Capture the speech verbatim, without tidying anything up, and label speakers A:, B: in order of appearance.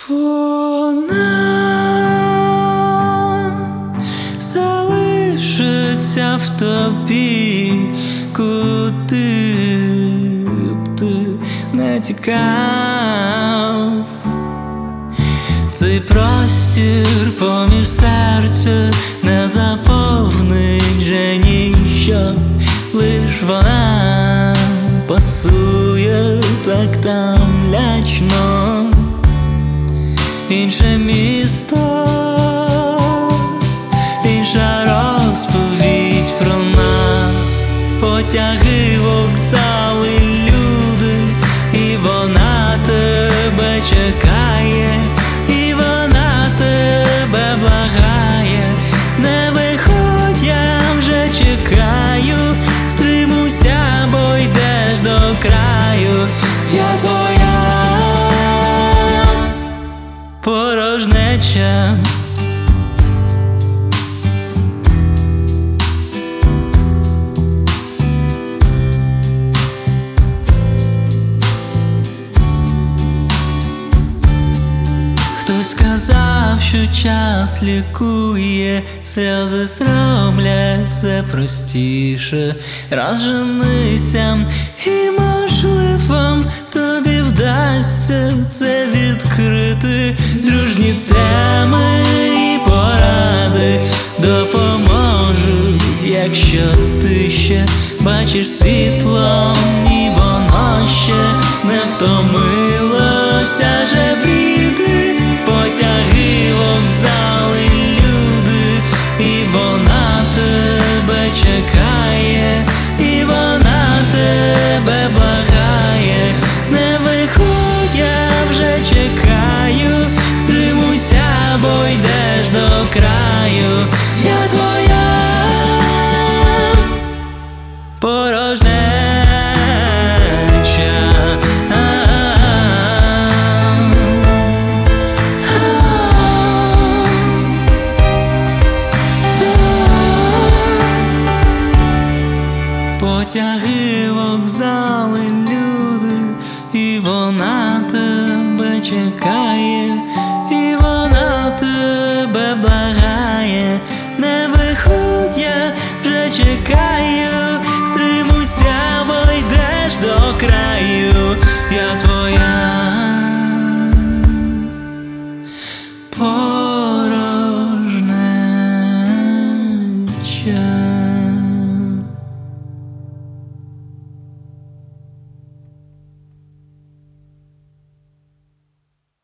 A: Вона залишиться в тобі, куди б ти не тікав. Цей простір поміж серця не заповнить вже ніщо, лиш вона пасує так там лячно. Інше місто, інша розповідь про нас, потяги, вокзали, люди, і вона тебе чекає, і вона тебе благає. Не виходь, я вже чекаю, стримуйся, бо йдеш до краю. Я твоя порожнеча. Хтось сказав, що час лікує, сльози сромлять все простіше. Розженися, і можливо тобі вдасться це відкрити. Дружні теми і поради допоможуть, якщо ти ще бачиш світло, і воно ще не втомилося жевріти. Потяги, вокзали, люди, і вона тебе чекає, і вона тебе благає. Не виходь, я вже чекаю, стримуйся, бо йдеш до краю. Я твоя порожнеча. Потяги, вокзали, люди, і вона тебе чекає.